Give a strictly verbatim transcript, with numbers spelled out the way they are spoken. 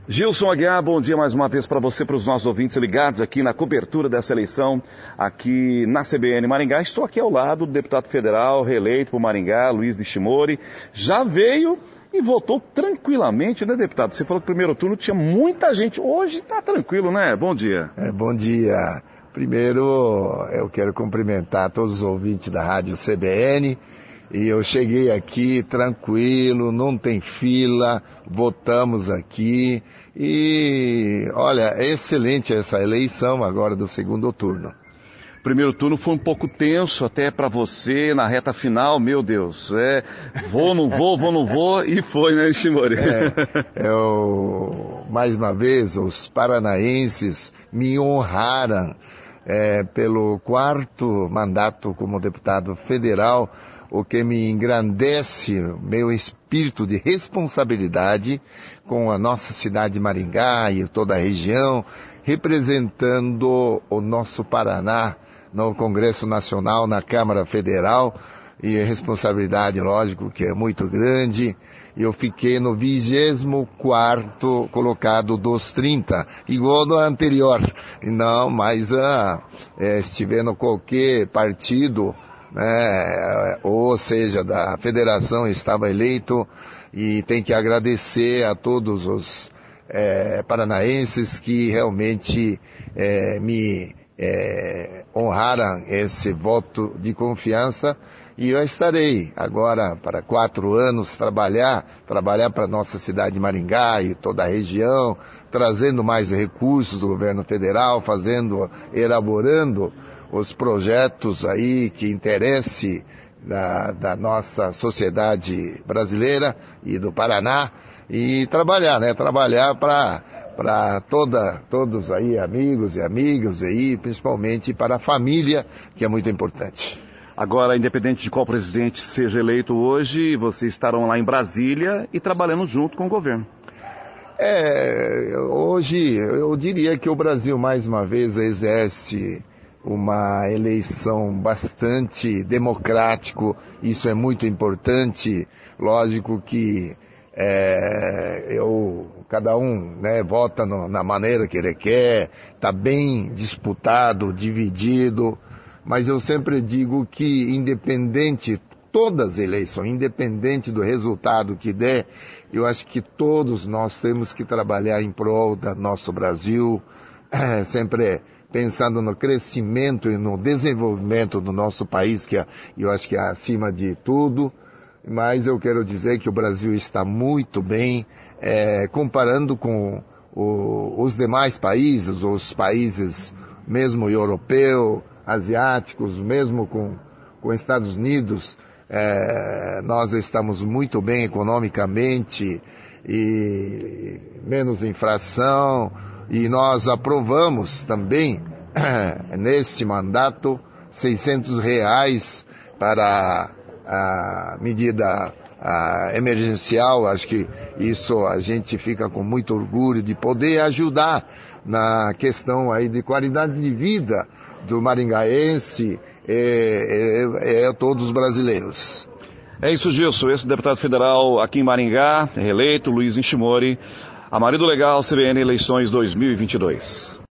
Gilson Aguiar, bom dia mais uma vez para você, para os nossos ouvintes ligados aqui na cobertura dessa eleição, aqui na C B N Maringá. Estou aqui ao lado do deputado federal reeleito por Maringá, Luiz Nishimori. Já veio e votou tranquilamente, né, deputado? Você falou que no primeiro turno tinha muita gente. Hoje está tranquilo, né? Bom dia. É, bom dia. Primeiro, eu quero cumprimentar todos os ouvintes da Rádio C B N. E eu cheguei aqui tranquilo, não tem fila, votamos aqui e, olha, é excelente essa eleição agora do segundo turno. Primeiro turno foi um pouco tenso até para você na reta final, meu Deus, é, vou, não vou, vou, não vou, e foi, né, Nishimori? É, eu, mais uma vez, os paranaenses me honraram é, pelo quarto mandato como deputado federal, o que me engrandece meu espírito de responsabilidade com a nossa cidade de Maringá e toda a região, representando o nosso Paraná no Congresso Nacional, na Câmara Federal, e a responsabilidade, lógico, que é muito grande. Eu fiquei no vigésimo quarto colocado dos trinta, igual no anterior. Não, mas ah, é, estivendo qualquer partido, né, ou seja, da federação, estava eleito, e tem que agradecer a todos os é, paranaenses que realmente é, me é, honraram esse voto de confiança, e eu estarei agora para quatro anos trabalhar, trabalhar para a nossa cidade de Maringá e toda a região, trazendo mais recursos do governo federal, fazendo, elaborando os projetos aí que interessem da, da nossa sociedade brasileira e do Paraná, e trabalhar, né? Trabalhar para para toda, todos aí, amigos e amigas aí, principalmente para a família, que é muito importante. Agora, independente de qual presidente seja eleito hoje, vocês estarão lá em Brasília e trabalhando junto com o governo. É, hoje eu diria que o Brasil mais uma vez exerce uma eleição bastante democrático, isso é muito importante. Lógico que é, eu, cada um, né, vota no, na maneira que ele quer, está bem disputado, dividido, mas eu sempre digo que independente, todas as eleições, independente do resultado que der, eu acho que todos nós temos que trabalhar em prol do nosso Brasil, é, sempre pensando no crescimento e no desenvolvimento do nosso país, que eu acho que é acima de tudo. Mas eu quero dizer que o Brasil está muito bem, é, comparando com o, os demais países, os países mesmo europeus, asiáticos, mesmo com os Estados Unidos, é, nós estamos muito bem economicamente e menos inflação. E nós aprovamos também, neste mandato, seiscentos reais para a medida a emergencial. Acho que isso a gente fica com muito orgulho de poder ajudar na questão aí de qualidade de vida do maringaense e, e, e todos os brasileiros. É isso, Gilson. Esse deputado federal aqui em Maringá, reeleito, Luiz Nishimori. A Marido Legal, C B N Eleições dois mil e vinte e dois.